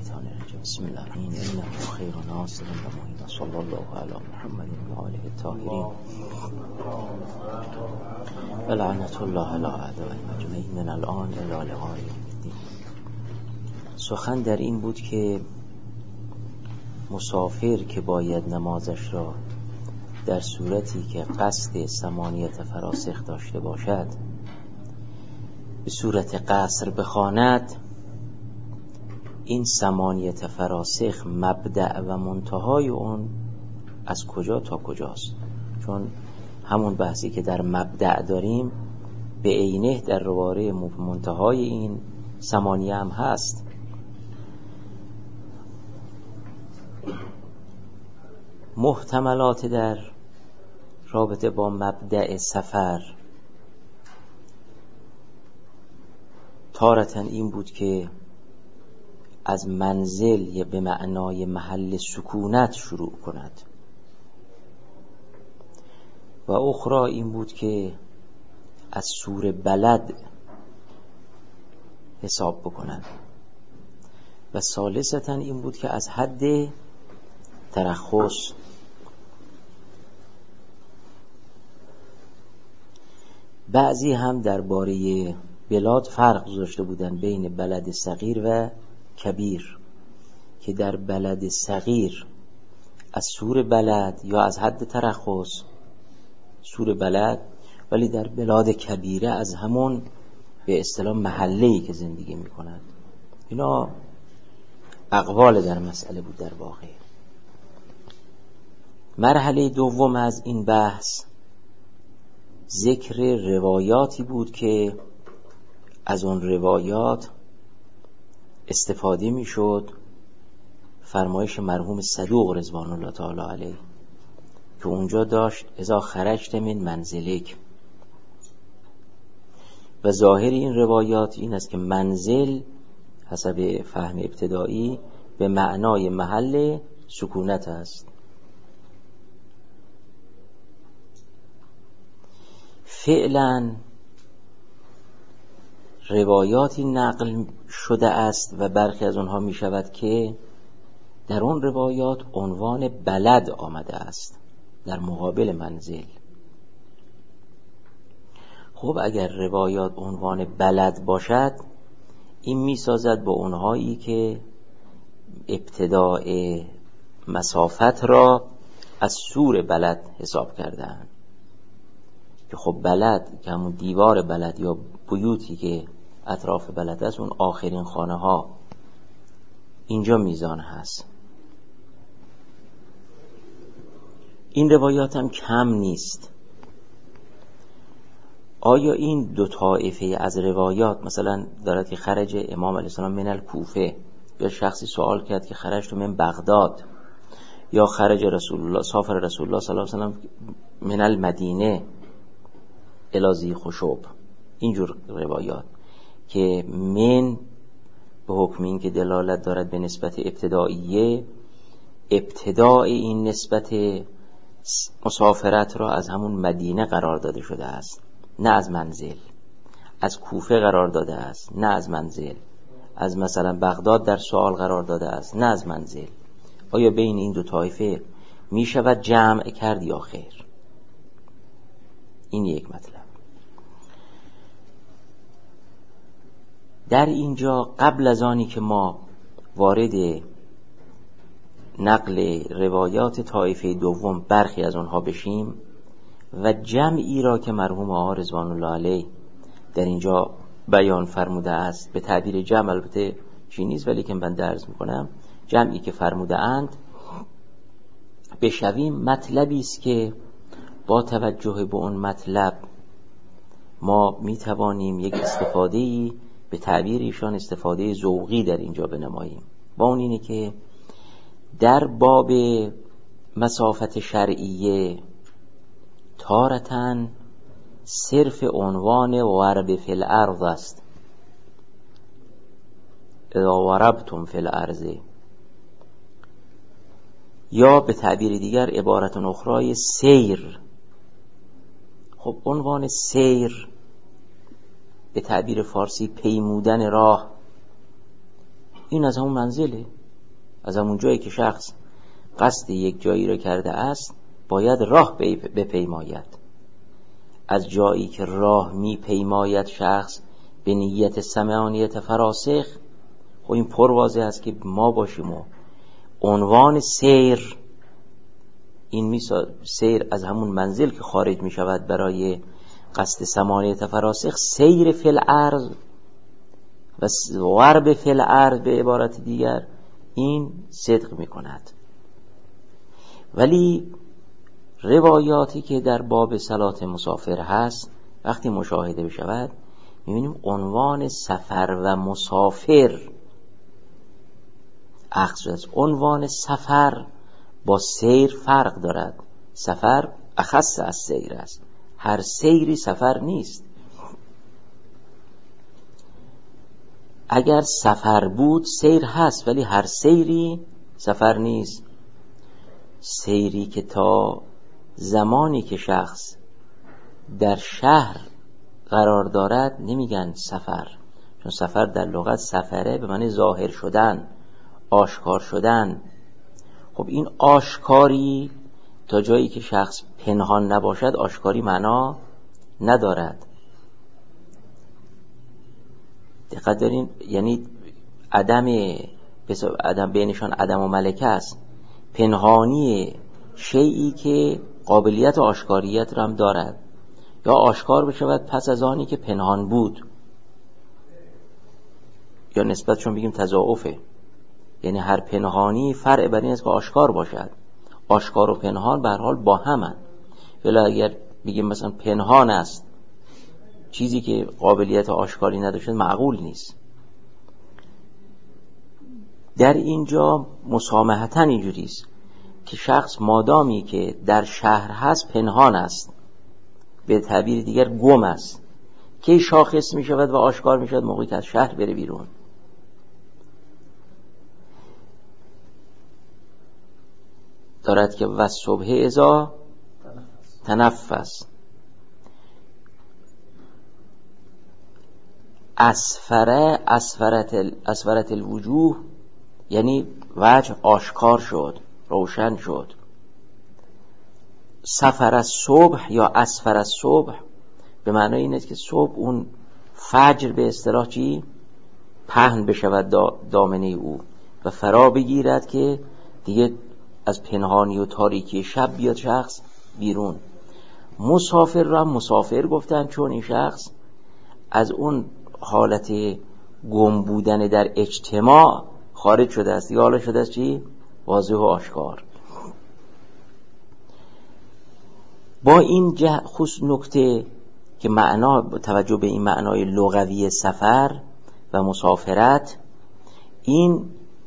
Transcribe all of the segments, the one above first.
الشیطان الرجیم. بسم الله الرحمن الرحیم. انه خیر ناصر و معین. صلی الله علی محمد و آله الطاهرین و لعنت الله علی اعدائهم اجمعین من الان الی لقاء یوم الدین. سخن در این بود که مسافر که باید نمازش را در صورتی که قصد ثمانیت فراسخ داشته باشد به صورت قصر بخواند، این ثمانیت فراسخ مبدأ و منتهای اون از کجا تا کجاست؟ چون همون بحثی که در مبدأ داریم به عینه در رواره منتهای این ثمانیه هم هست. محتملات در رابطه با مبدأ سفر تارتاً این بود که از منزل یا به معنای محل سکونت شروع کند و اخرى این بود که از سور بلد حساب بکند و ثالثاً این بود که از حد ترخص. بعضی هم درباره بلاد فرق گذاشته بودند بین بلد صغیر و کبیر، که در بلد صغیر از سور بلد یا از حد ترخص سور بلد، ولی در بلاد کبیره از همون به اصطلاح محله‌ای که زندگی می‌کند. اینا اقوال در مسئله بود. در واقع مرحله دوم از این بحث ذکر روایاتی بود که از اون روایات استفاده میشد. فرمایش مرحوم صدوق رضوان الله تعالی علیه که اونجا داشت اذا خرجت من منزلک، و ظاهر این روایات این است که منزل حسب فهم ابتدایی به معنای محل سکونت است. فعلا روایاتی نقل شده است و برخی از اونها می شود که در اون روایات عنوان بلد آمده است در مقابل منزل. خب اگر روایات عنوان بلد باشد، این می سازد با اونهایی که ابتداء مسافت را از سور بلد حساب کردن، که خب بلد که همون دیوار بلد یا بیوتی که اطراف بلد است، اون آخرین خانه ها اینجا میزان هست. این روایات هم کم نیست. آیا این دو طایفه از روایات مثلا دارد که خرج امام علیه السلام من الکوفه، یا شخصی سوال کرد که خرجت من بغداد، یا خرج رسول الله سافر رسول الله صلی الله علیه وسلم من المدینه الازی خشوب، اینجور روایات که من به حکم این که دلالت دارد به نسبت ابتداییه، ابتداء این نسبت مسافرت را از همون مدینه قرار داده شده است، نه از منزل. از کوفه قرار داده است، نه از منزل. از مثلا بغداد در سوال قرار داده است، نه از منزل. آیا بین این دو طایفه می شود جمع کرد یا خیر؟ این یک مطلب. در اینجا قبل از آنی که ما وارد نقل روایات طایفه دوم برخی از آنها بشیم و جمعی را که مرحوم آقا رضوان الله علیه در اینجا بیان فرموده است، به تعبیر جمع البته چی نیست ولی که من درز میکنم، جمعی که فرموده اند بشویم، مطلبی است که با توجه به اون مطلب ما میتوانیم یک استفاده‌ای به تعبیر ایشان استفاده ذوقی در اینجا بنماییم. با اون اینه که در باب مسافت شرعیه تارتاً صرف عنوان ورب فی الارض است، اذا وربتم فی الارض، یا به تعبیر دیگر عبارت اخرى سیر. خب عنوان سیر به تعبیر فارسی پیمودن راه، این از همون منزله، از همون جایی که شخص قصد یک جایی را کرده است باید راه بپیماید. از جایی که راه میپیماید شخص به نیت سمعانیت فراسخ، خب این پر واضح است که ما باشیم و عنوان سیر، این سیر از همون منزل که خارج می شود برای قصد سمعانیت فراسخ، سیر فی الارض و غرب فی الارض به عبارت دیگر، این صدق می کند. ولی روایاتی که در باب صلات مسافر هست وقتی مشاهده بشود می‌بینیم عنوان سفر و مسافر اخذ شده است. عنوان سفر با سیر فرق دارد. سفر اخص از سیر است، هر سیری سفر نیست. اگر سفر بود سیر هست، ولی هر سیری سفر نیست. سیری که تا زمانی که شخص در شهر قرار دارد نمیگن سفر، چون سفر در لغت سفره به معنی ظاهر شدن، آشکار شدن. خب این آشکاری تا جایی که شخص پنهان نباشد آشکاری معنا ندارد. دقت دارین؟ یعنی عدم بینشان عدم و ملکه است، پنهانی شیئی که قابلیت آشکاریت را هم دارد، یا آشکار بشود پس از آنی که پنهان بود، یا نسبتشون بگیم تضاعفه. یعنی هر پنهانی فرع بر این است که آشکار باشد. آشکار و پنهان به هر حال با همن. ولی اگر بگیم مثلا پنهان است چیزی که قابلیت آشکاری نداشته، معقول نیست. در اینجا مسامحتاً اینجوری است که شخص مادامی که در شهر هست پنهان است، به تعبیر دیگر گم است. که شاخص می شود و آشکار می شود موقعی که از شهر بره بیرون. دارد که و صبح ازا تنفس اسفرت الوجوه، یعنی وجه آشکار شد، روشن شد. سفر از صبح یا اسفر از صبح به معنای این است که صبح اون فجر به اصطلاح چی؟ پهن بشود دامنه او و فرا بگیرد که دیگه از پنهانی و تاریکی شب بیاد شخص بیرون. مسافر را مسافر گفتن چون این شخص از اون حالت گم بودن در اجتماع خارج شده است، دیگه حالا شده است چی؟ واضح و آشکار. با این نکته که معنا، توجه به این معنای لغوی سفر و مسافرت، این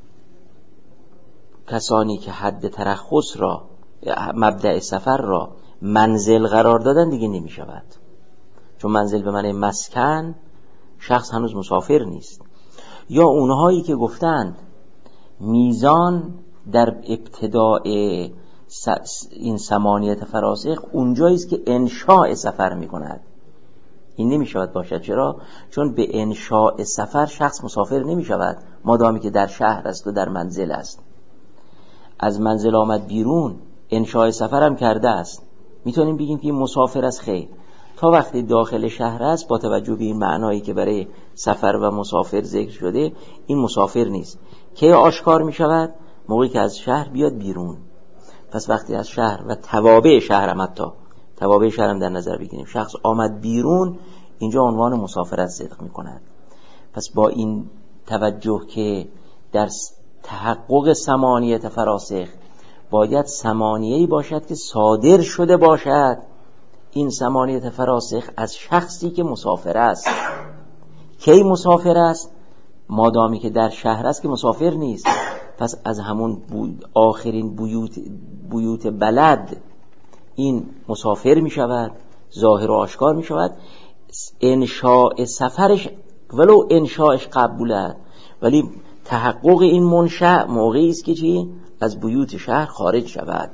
کسانی که حد ترخص را، مبدأ سفر را منزل قرار دادن دیگه نمی شود، چون منزل به معنی مسکن، شخص هنوز مسافر نیست. یا اونهایی که گفتند میزان در ابتداء این ثمانیت فراسخ اونجایی است که انشاء سفر می کند، این نمی شود باشد. چرا؟ چون به انشاء سفر شخص مسافر نمی شود مادامی که در شهر است و در منزل است. از منزل آمد بیرون انشاء سفر هم کرده است، میتونیم بگیم که این مسافر است. خیر، تا وقتی داخل شهر است با توجه به این معنایی که برای سفر و مسافر ذکر شده این مسافر نیست. که آشکار می شود موقعی که از شهر بیاد بیرون. پس وقتی از شهر و توابع شهر هم، حتی توابع شهر هم در نظر بگیریم، شخص آمد بیرون، اینجا عنوان مسافرت صدق می کند. پس با این توجه که در تحقق ثمانیت فراسخ باید ثمانیه‌ای باشد که صادر شده باشد، این ثمانیت فراسخ از شخصی که مسافر است. کی مسافر است؟ مادامی که در شهر است که مسافر نیست. پس از همون آخرین بیوت بلد این مسافر می شود، ظاهر و آشکار می شود. انشاء سفرش ولو انشاءش قبوله، ولی تحقق این منشأ موقعی است که چی؟ از بیوت شهر خارج شود.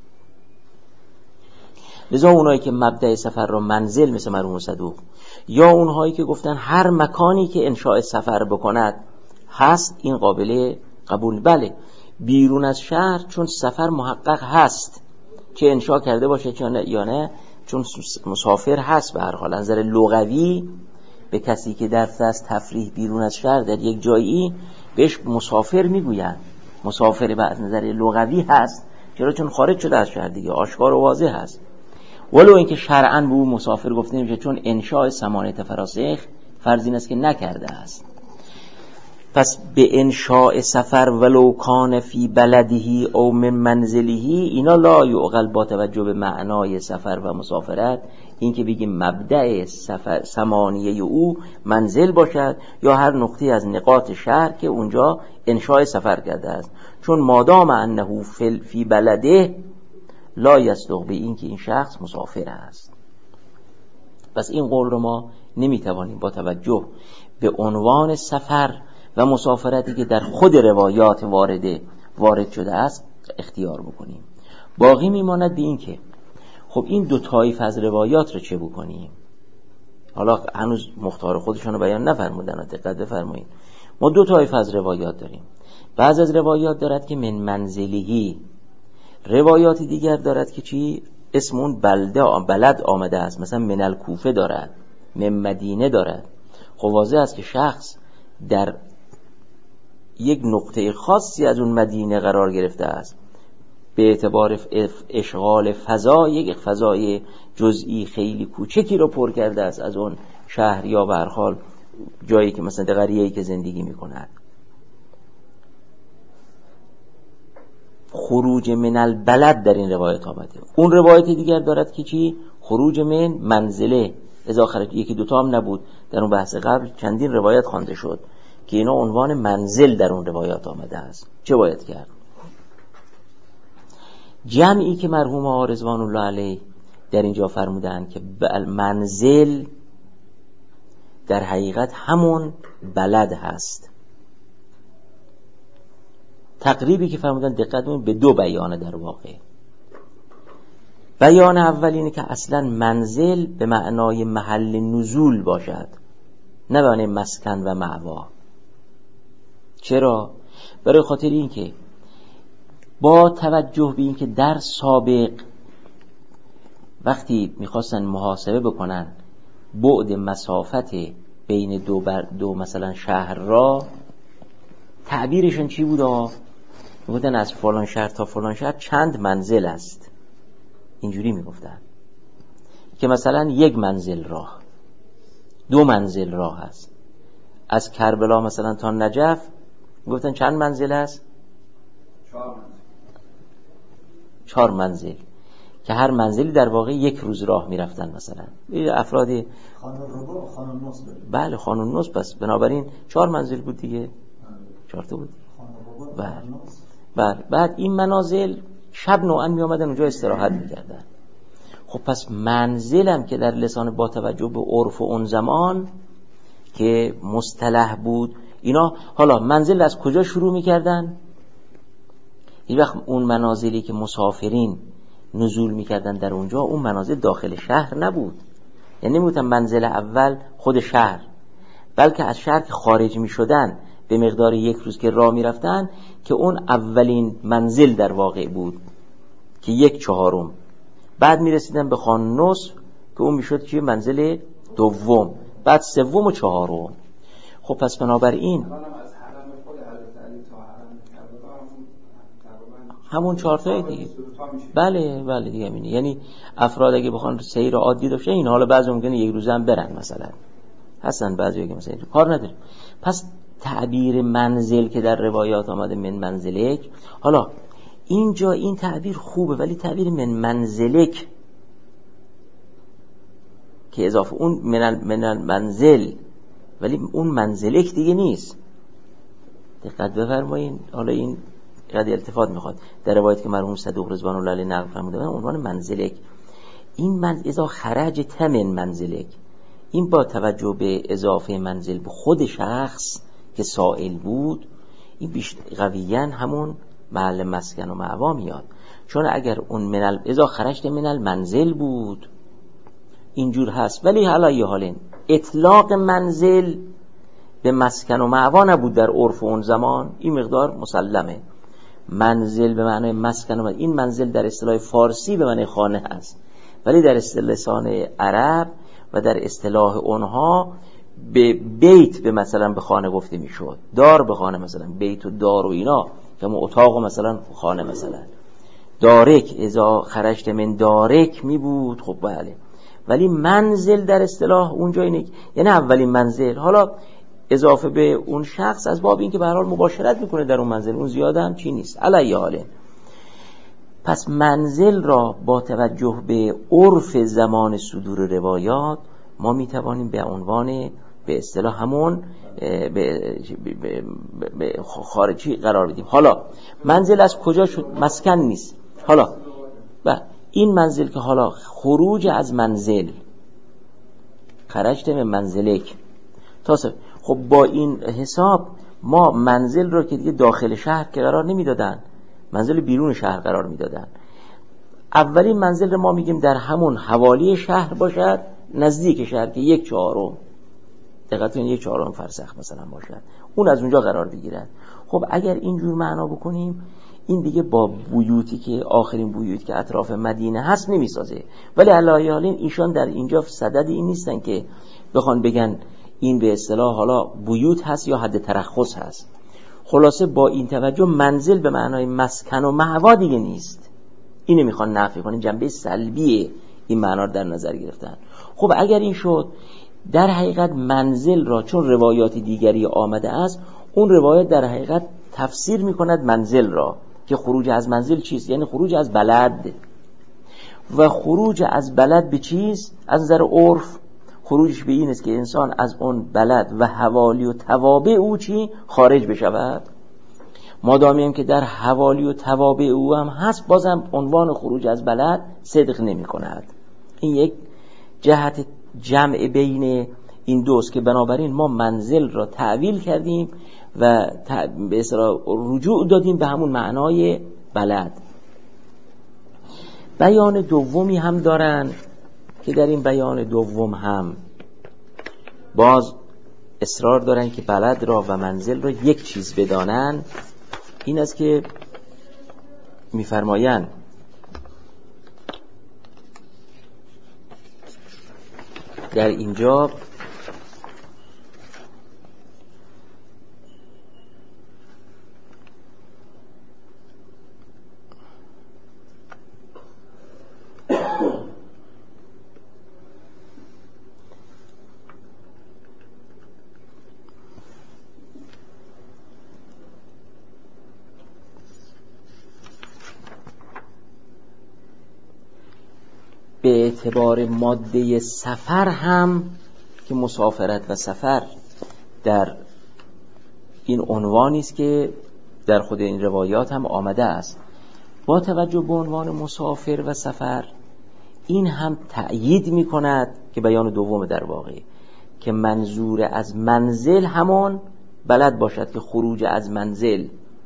لذا اونایی که مبدأ سفر را منزل مثل مرحوم صدوق، یا اونهایی که گفتن هر مکانی که انشاء سفر بکند هست، این قابل قبول. بله، بیرون از شهر چون سفر محقق هست، چه انشا کرده باشه یا نه، چون مسافر هست به هر حال. از نظر لغوی به کسی که در از تفریح بیرون از شهر در یک جایی بهش مسافر میگوین. مسافر به از نظر لغوی هست، چرا؟ چون خارج شده از شهر دیگه، آشکار و واضح هست. ولو اینکه شرعاً به او مسافر گفته نمیشه، چون انشاء ثمانیه فراسخ فرض این است که نکرده است. پس به انشاء سفر ولو کان فی بلده او من منزله، اینا لا یعقل با توجه به معنای سفر و مسافرت. این که بگیم مبدأ سفر ثمانیه او منزل باشد یا هر نقطه از نقاط شهر که اونجا انشاء سفر کرده است، چون مادام انه فی بلده لا یصدق به این که این شخص مسافر است. پس این قول رو ما نمیتوانیم با توجه به عنوان سفر و مسافرتی که در خود روایات وارد شده است اختیار بکنیم. باقی میماند به این که خب این دو طایفه از روایات رو چه بکنیم؟ حالا هنوز مختار خودشون رو بیان نفرمودن، دقت بفرمایید. ما دو طایفه از روایات داریم. بعض از روایات دارد که من منزلهی، روایات دیگر دارد که چی؟ اسم اون بلد آمده است، مثلا من الکوفه دارد، من مدینه دارد. خب واضح است که شخص در یک نقطه خاصی از اون مدینه قرار گرفته است، به اعتبار اشغال فضا یک فضای جزئی خیلی کوچکی رو پر کرده است از اون شهر یا به هر حال جایی که مثلا قریه‌ای که زندگی می‌کند. خروج من البلد در این روایت آمده. اون روایت دیگر دارد که چی؟ خروج من منزله اذا خرج. یکی دوتا هم نبود، در اون بحث قبل چندین روایت خوانده شد که اینا عنوان منزل در اون روایات آمده است. چه باید کرد؟ جمعی که مرحوم آقا رضوان الله علیه در اینجا فرمودند که منزل در حقیقت همون بلد هست. تقریبی که فرمودن دقت کنید به دو بیانه در واقع. بیان اول اینه که اصلا منزل به معنای محل نزول باشد، نه به معنای مسکن و مأوا. چرا؟ برای خاطر این که با توجه به این که در سابق وقتی میخواستن محاسبه بکنن بعد مسافت بین دو مثلا شهر را، تعبیرشون چی بود؟ میگفتن از فلان شهر تا فلان شهر چند منزل است. اینجوری میگفتن که مثلا یک منزل راه، دو منزل راه است. از کربلا مثلا تا نجف میگفتن چند منزل است؟ 4 منزل، که هر منزلی در واقع یک روز راه میرفتن. مثلا افرادی خانونوس، بله خانونوس، پس بنابراین 4 منزل بود دیگه، 4 تا بود. بله. بعد این منازل شب نوعا می آمدن اونجا استراحت میکردن. خب پس منزلم که در لسان با توجه به عرف اون زمان که مصطلح بود اینا، حالا منزل از کجا شروع میکردن؟ این وقت اون منازلی که مسافرین نزول میکردن در اونجا، اون منازل داخل شهر نبود. یعنی نمیگفتن منزل اول خود شهر، بلکه از شهر که خارج میشدن به مقدار یک روز که راه میرفتن که اون اولین منزل در واقع بود که 1/4. بعد میرسیدن به خانونوس که اون میشد که منزل دوم، بعد سوم و 4. خب پس بنابراین همون 4 تا دیگه. بله دیگه همینه. یعنی افراد اگه بخوان سیر عادی داشته این، حالا بعضی ممکنه یک روز هم برن مثلا، هستن بعضی که مثلا کار نداره. پس تعبیر منزل که در روایات آمده من منزلک، حالا اینجا این تعبیر خوبه، ولی تعبیر من منزلک که اضافه اون من منزل، ولی اون منزلک دیگه نیست. دقت بفرمایید. حالا این قدر التفات میخواد. در روایت که مرحوم صدوق رضوان الله علیه نقل فرمودن عنوان منزلک، این اذا خرج تمن منزلک، این با توجه به اضافه منزل به خود شخص که سائل بود، این قویاً همون محل مسکن و مأوا میاد. چون اگر اون اذا خرجت من المنزل بود اینجور هست، ولی حالا یه حالین اطلاق منزل به مسکن و مأوا نبود در عرف اون زمان، این مقدار مسلمه. منزل به معنای مسکن، این منزل در اصطلاح فارسی به معنای خانه هست، ولی در اصطلاح لسان عرب و در اصطلاح اونها به بیت به مثلا به خانه گفته میشد، دار به خانه، مثلا بیت و دار و اینا که اتاق و مثلا خانه، مثلا دارک اذا خرجت من دارک می بود. خب بله، ولی منزل در اصطلاح اونجا اینه، یعنی اولین منزل، حالا اضافه به اون شخص از باب این که به هر حال مباشرت میکنه در اون منزل، اون زیاده هم چی نیست علیه حاله. پس منزل را با توجه به عرف زمان صدور روایات ما میتوانیم به عنوان به اصطلاح همون به خارجی قرار بدیم. حالا منزل از کجا شد؟ مسکن نیست. حالا این منزل که حالا خروج از منزل، خرجت من منزلک تاسف، خب با این حساب ما منزل رو که دیگه داخل شهر که قرار نمیدادن، منزل بیرون شهر قرار میدادن. اولین منزل رو ما میگیم در همون حوالی شهر باشد، نزدیک شهر که 1/4 دقیقاً 1/4 فرسخ مثلا باشد، اون از اونجا قرار بگیرد. خب اگر اینجور معنا بکنیم این دیگه با بیوتی که آخرین بیوت که اطراف مدینه هست نمیسازه، ولی علی حال ایشان در اینجا صدد این نیستن که بخوان بگن این به اصطلاح حالا بیوت هست یا حد ترخص هست. خلاصه با این توجه منزل به معنای مسکن و مأوا دیگه نیست، اینو میخوان نفی کنن، جنبه سلبی این معنا رو در نظر گرفتن. خب اگر این شد، در حقیقت منزل را چون روایات دیگری آمده است، اون روایت در حقیقت تفسیر میکند منزل را که خروج از منزل چیست، یعنی خروج از بلد. و خروج از بلد به چیست؟ از نظر عرف خروجش به این است که انسان از اون بلد و حوالی و توابع او چی خارج بشود. مادامیم که در حوالی و توابع او هم هست، بازم عنوان خروج از بلد صدق نمی کند. این یک جهت جمع بین این دوست که بنابراین ما منزل را تعویل کردیم و به اصطلاح رجوع دادیم به همون معنای بلد. بیان دومی هم دارن که در این بیان دوم هم باز اصرار دارن که بلد را و منزل را یک چیز بدانن. این است که می‌فرمایند در اینجا به اعتبار ماده سفر هم که مسافرت و سفر در این عنوانی است که در خود این روایات هم آمده است، با توجه به عنوان مسافر و سفر این هم تأیید می کند که بیان دوم در واقع که منظور از منزل همون بلد باشد، که خروج از منزل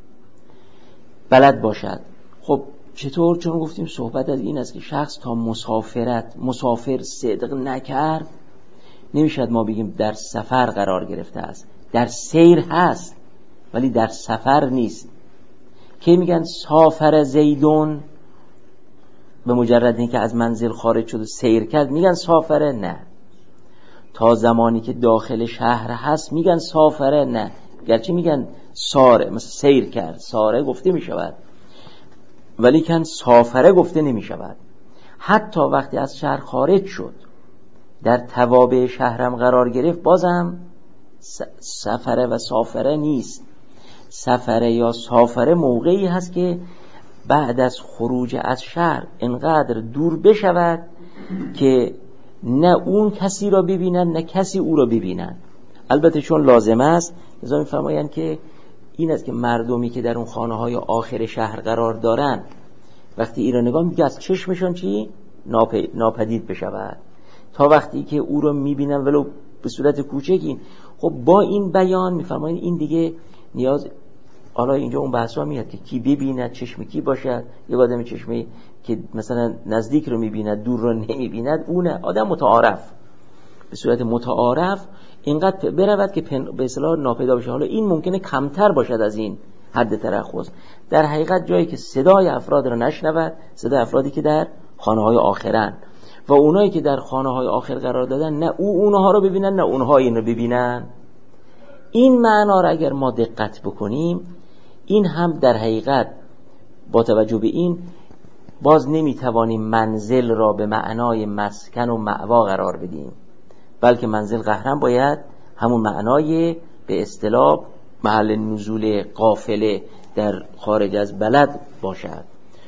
بلد باشد. خب چطور؟ چون گفتیم صحبت از این است که شخص تا مسافر صدق نکرد نمیشد ما بگیم در سفر قرار گرفته است. در سیر هست ولی در سفر نیست. که میگن سافر زیدون، به مجرد اینکه از منزل خارج شد و سیر کرد میگن سافره؟ نه. تا زمانی که داخل شهر هست میگن سافره؟ نه. گرچه میگن ساره، مثل سیر کرد، ساره گفته میشود ولی کن سافره گفته نمی شود. حتی وقتی از شهر خارج شد در توابع شهرم قرار گرفت بازم سفره و سافره نیست. سفره یا سافره موقعی هست که بعد از خروج از شهر انقدر دور بشود که نه اون کسی را ببینن نه کسی او را ببینن. البته چون لازم است لذا می‌فرمایند که این است که مردمی که در اون خانه های آخر شهر قرار دارن وقتی این را نگاه میگه از چشمشون چی؟ ناپدید بشود، تا وقتی که او را میبینن ولو به صورت کوچکی. خب با این بیان میفرمایند این دیگه نیاز، حالا اینجا اون بحثا میاد که کی ببیند، چشم کی باشد. یه آدم چشمی که مثلا نزدیک رو میبیند دور رو نمیبیند، اونه آدم متعارف، به صورت متعارف اینقدر برود که به اصطلاح ناپیدا بشه. حالا این ممکنه کمتر باشد از این، حد ترخص، در حقیقت جایی که صدای افراد را نشنود، صدای افرادی که در خانه‌های آخرن و اونایی که در خانه‌های آخر قرار دادن، نه اونها رو ببینن نه اونها این رو ببینن. این معنا را اگر ما دقت بکنیم، این هم در حقیقت با توجه به این باز نمیتوانیم منزل را به معنای مسکن و مأوا قرار بدیم، بلکه منزل قهرن باید همون معنای به اصطلاح محل نزول قافله در خارج از بلد باشد،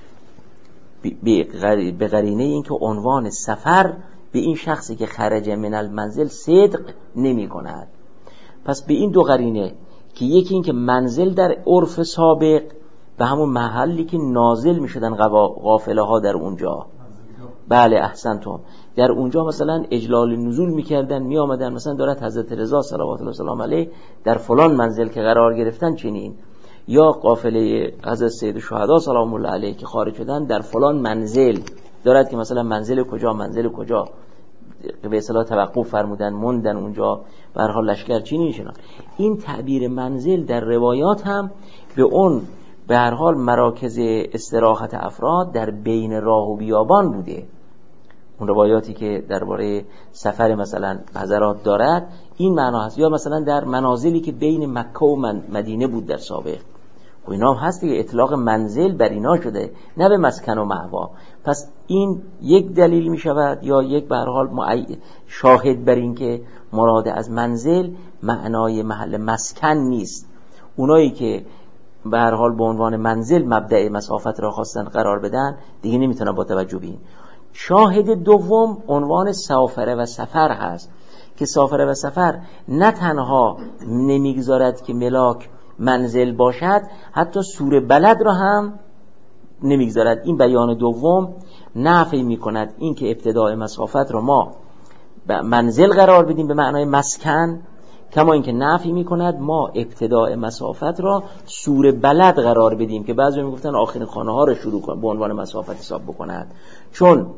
به قرینه این که عنوان سفر به این شخصی که خرج من المنزل صدق نمی کند. پس به این دو قرینه که یکی این که منزل در عرف سابق به همون محلی که نازل می شدن قافله ها در اونجا، بله احسنتم، در اونجا مثلا اجلال نزول می کردن، می آمدن مثلا دارد حضرت رضا صلوات الله وسلم علیه در فلان منزل که قرار گرفتن چنین، یا قافله حضرت سید الشهدا سلام الله علیه که خارج شدن در فلان منزل دارد که مثلا منزل کجا به اصطلاح توقف فرمودن موندن اونجا، به هر حال لشکرچی نمیشن. این تعبیر منزل در روایات هم به اون به هر حال مراکز استراحت افراد در بین راه و بیابان بوده. اون روایاتی که درباره سفر مثلا حضرات دارد این معنا هست، یا مثلا در منازلی که بین مکه و مدینه بود در سابق، و اینا هم هست که اطلاق منزل بر اینا شده، نه به مسکن و مأوا. پس این یک دلیل می شود یا یک به هر حال شاهد بر این که مراد از منزل معنای محل مسکن نیست. اونایی که به هر حال به عنوان منزل مبدأ مسافت را خواستن قرار بدن دیگه نمیتونن با توجه به این. شاهد دوم عنوان سافره و سفر هست که سافره و سفر نه تنها نمیگذارد که ملاک منزل باشد، حتی سور بلد را هم نمیگذارد. این بیان دوم نفی میکند این که ابتداء مسافت را ما منزل قرار بدیم به معنای مسکن، کما اینکه نفی میکند ما ابتداء مسافت را سور بلد قرار بدیم که بعضی میگفتن آخرین خانه ها را شروع کن به عنوان مسافت حساب بکند، چون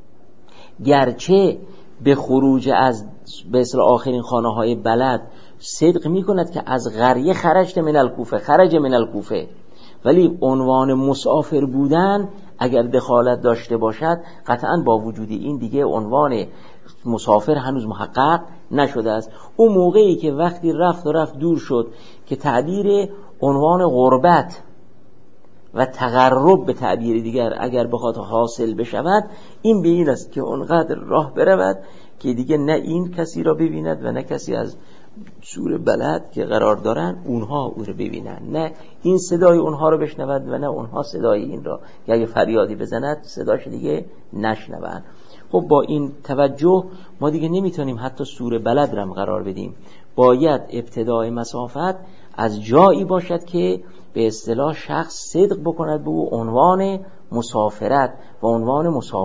گرچه به خروج از به اصطلاح آخرین خانه های بلد صدق میکند که از قریه خرج من الکوفه، ولی عنوان مسافر بودن اگر دخالت داشته باشد قطعا با وجود این دیگه عنوان مسافر هنوز محقق نشده است. اون موقعی که وقتی رفت دور شد که تعبیر عنوان غربت و تقرب به تعبیر دیگر اگر بخواد حاصل بشود، این به این است که اونقدر راه برود که دیگه نه این کسی را ببیند و نه کسی از سور بلد که قرار دارن اونها او رو ببینن، نه این صدای اونها رو بشنود و نه اونها صدای این را که اگه فریادی بزند صداش دیگه نشنون. خب با این توجه ما دیگه نمیتونیم حتی سور بلد رم قرار بدیم، باید ابتدای مسافت از جایی باشد که به اصطلاح شخص صدق بکند به او عنوان مسافرت و عنوان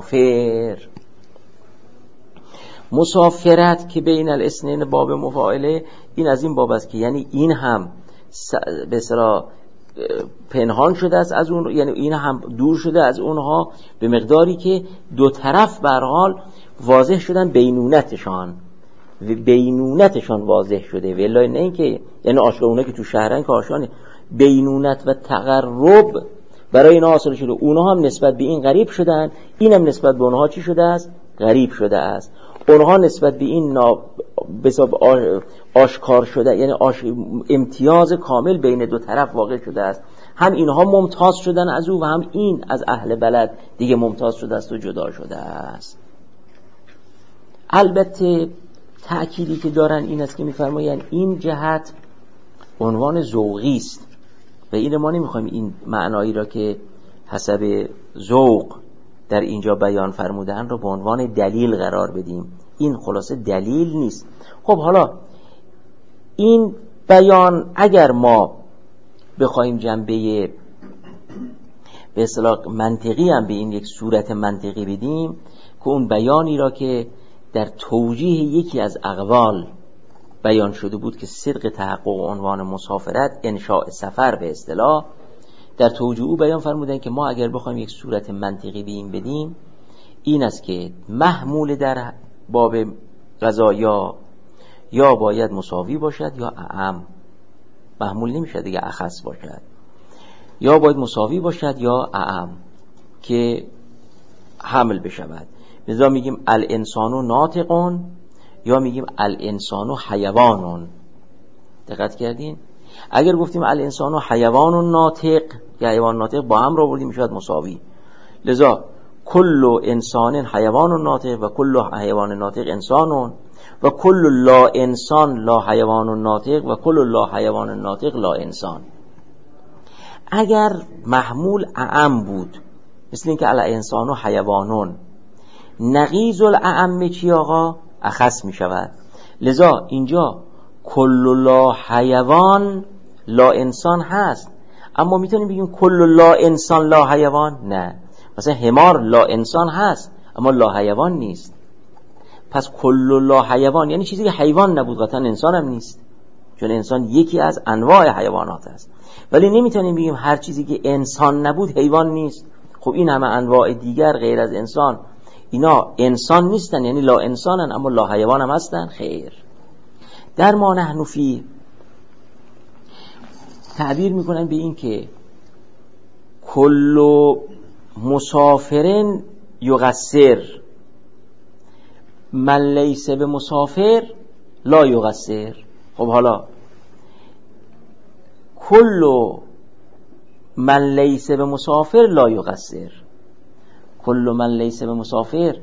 مسافرت که بین الاثنین باب مفاعله. این از این باب است که یعنی این هم به اصطلاح پنهان شده است از اون، یعنی این هم دور شده از اونها به مقداری که دو طرف به هر حال واضح شدن بینونتشان واضح شده، والله نه اینکه یعنی آشکارونه که تو شهرن که آشانه، بینونت و تقرب برای اینا حاصل شده. اونها هم نسبت به این غریب شدن، این هم نسبت به اونها چی شده است؟ غریب شده است. اونها نسبت به این آشکار شده، یعنی امتیاز کامل بین دو طرف واقع شده است. هم اینها ممتاز شدن از او و هم این از اهل بلد دیگه ممتاز شده است و جدا شده است. البته تأکیدی که دارن این است که می‌فرمایند این جهت عنوان ذوقی است و این ما نمی‌خوایم این معنایی را که حسب ذوق در اینجا بیان فرمودن رو به عنوان دلیل قرار بدیم. این خلاصه دلیل نیست. خب حالا این بیان اگر ما بخوایم جنبه به اصطلاح منطقی هم به این یک صورت منطقی بدیم که اون بیانی را که در توجیه یکی از اقوال بیان شده بود که صدق تحقق عنوان مسافرت انشاء سفر به اصطلاح، در توجیه او بیان فرمودن که ما اگر بخوایم یک صورت منطقی به این بدیم این است که محمول در باب قضایا یا باید مساوی باشد یا اعم، محمول نمیشه دیگه اخص باشد. یا باید مساوی باشد یا اعم که حمل بشود. لذا میگیم الانسان ناطقون یا میگیم الانسان حیوانون. دقت کردین؟ اگر گفتیم الانسان حیوان ناطق یا حیوان ناطق با هم رو بردیم میشود مساوی. لذا کل انسان حیوان ناطق و کل حیوان ناطق انسانون و کل لا انسان لا حیوان ناطق و کل لا حیوان ناطق لا انسان. اگر محمول اعم بود مثل اینکه الانسان حیوانون، نقیض الاعم چی آقا؟ اخص می شود. لذا اینجا کل لا حیوان لا انسان هست، اما میتونیم بگیم کل لا انسان لا حیوان؟ نه. مثلا حمار لا انسان هست اما لا حیوان نیست. پس کل لا حیوان یعنی چیزی که حیوان نبود قطعا انسان هم نیست، چون انسان یکی از انواع حیوانات است. ولی نمیتونیم بگیم هر چیزی که انسان نبود حیوان نیست. خب این همه انواع دیگر غیر از انسان اینا انسان نیستن، یعنی لا انسانن اما لا حیوان هم هستن؟ خیر. در ما نحن فی تعبیر میکنن به این که کل مسافرن یقصر من لیس به مسافر لا یقصر. خب حالا کل من لیس به مسافر لا یقصر، کل من لیس به مسافر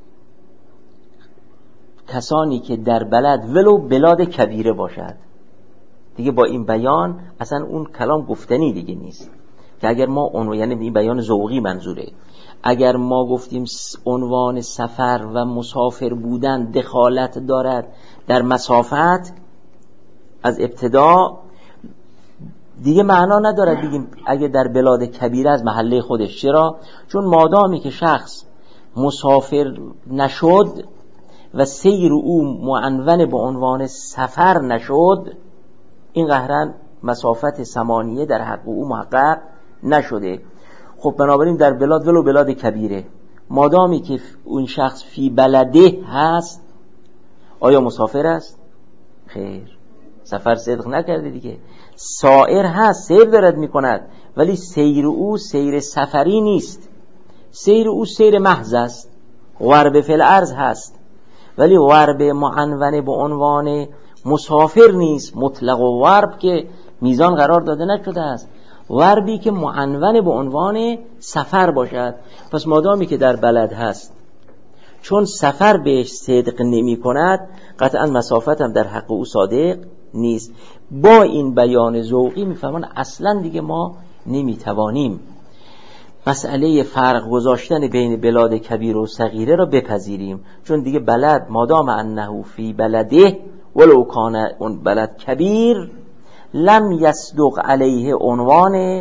کسانی که در بلد ولو بلاد کبیره باشد. دیگه با این بیان اصلا اون کلام گفتنی دیگه نیست که اگر ما یعنی این بیان ذوقی منظوره. اگر ما گفتیم عنوان سفر و مسافر بودن دخالت دارد در مسافت از ابتدا، دیگه معنا ندارد بگیم اگه در بلاد کبیره از محله خودش. چرا؟ چون مادامی که شخص مسافر نشد و سیر او معنون به عنوان سفر نشد، این قهرن مسافت ثمانیه در حق او محقق نشده. خب بنابراین در بلاد ولو بلاد کبیره مادامی که اون شخص فی بلده هست آیا مسافر است؟ خیر، سفر صدق نکرده دیگه. سائر هست، سیر دارد میکند، ولی سیر او سیر سفری نیست، سیر او سیر محض است. غرب فی الارض هست ولی غرب معنون به عنوان مسافر نیست. مطلق و غرب که میزان قرار داده نشده است، غربی که معنون به عنوان سفر باشد. پس مادامی که در بلد هست چون سفر بهش صدق نمی کند قطعا مسافت هم در حق او صادق نیست. با این بیان ذوقی میفهمن اصلا دیگه ما نمیتوانیم مسئله فرق گذاشتن بین بلاد کبیر و صغیره را بپذیریم، چون دیگه بلد مادام انه فی بلده ولو کان اون بلد کبیر لم یصدق علیه عنوان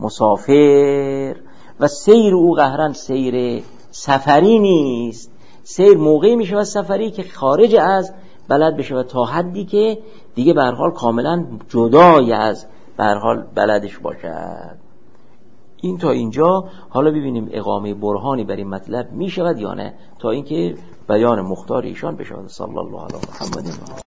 مسافر و سیر او قهرن سیر سفری نیست. سیر موقعی میشه و سفری که خارج از بلد بشه و تا حدی که دیگه به هر حال کاملا جدای از به هر حال بلدش باشد. این تا اینجا. حالا ببینیم اقامه برهانی بر این مطلب میشود یا نه، تا اینکه بیان مختار ایشان بشود. صلی الله علیه و محمد.